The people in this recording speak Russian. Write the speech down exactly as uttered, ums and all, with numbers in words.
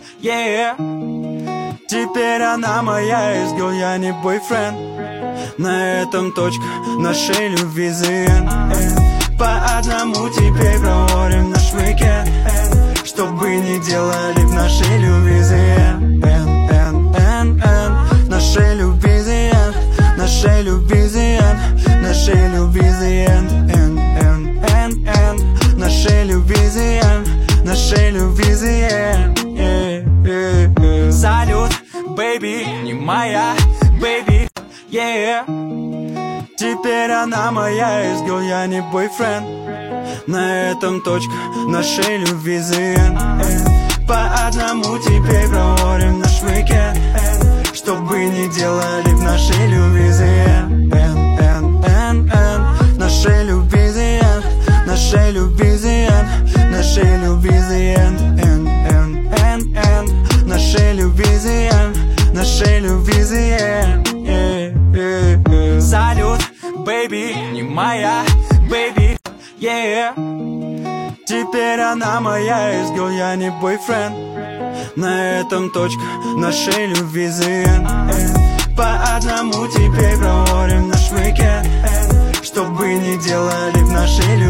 yeah. Теперь она моя изгил, я не бойфренд. На этом точка нашей любви the end. По одному теперь проводим наш уикенд. Что бы ни делали в нашей любви the end, end, end, end, end. Нашей любви the end. Нашей любви the end. Нашей любви the end, end, end, end, end. Нашей любви the end. Нашей любви the end, yeah, yeah, yeah. Салют, бэйби, не моя, бэйби, yeah. Теперь она моя изгил, я не бойфренд. На этом точка нашей любви the end. По одному теперь проводим наш уикенд. Что бы ни делали в нашей любви the end, end, end, end, end. Нашей любви the end. Нашей любви the end. Нашей любви the end, end, end, end, end. Нашей любви the end. Нашей любви the end, yeah, yeah, yeah. Салют, бэйби, не моя, бэйби, yeah. Теперь она моя изгил, я не бойфренд. На этом точка нашей любви the end. По одному теперь проводим наш уикенд. Что бы ни делали в нашей любви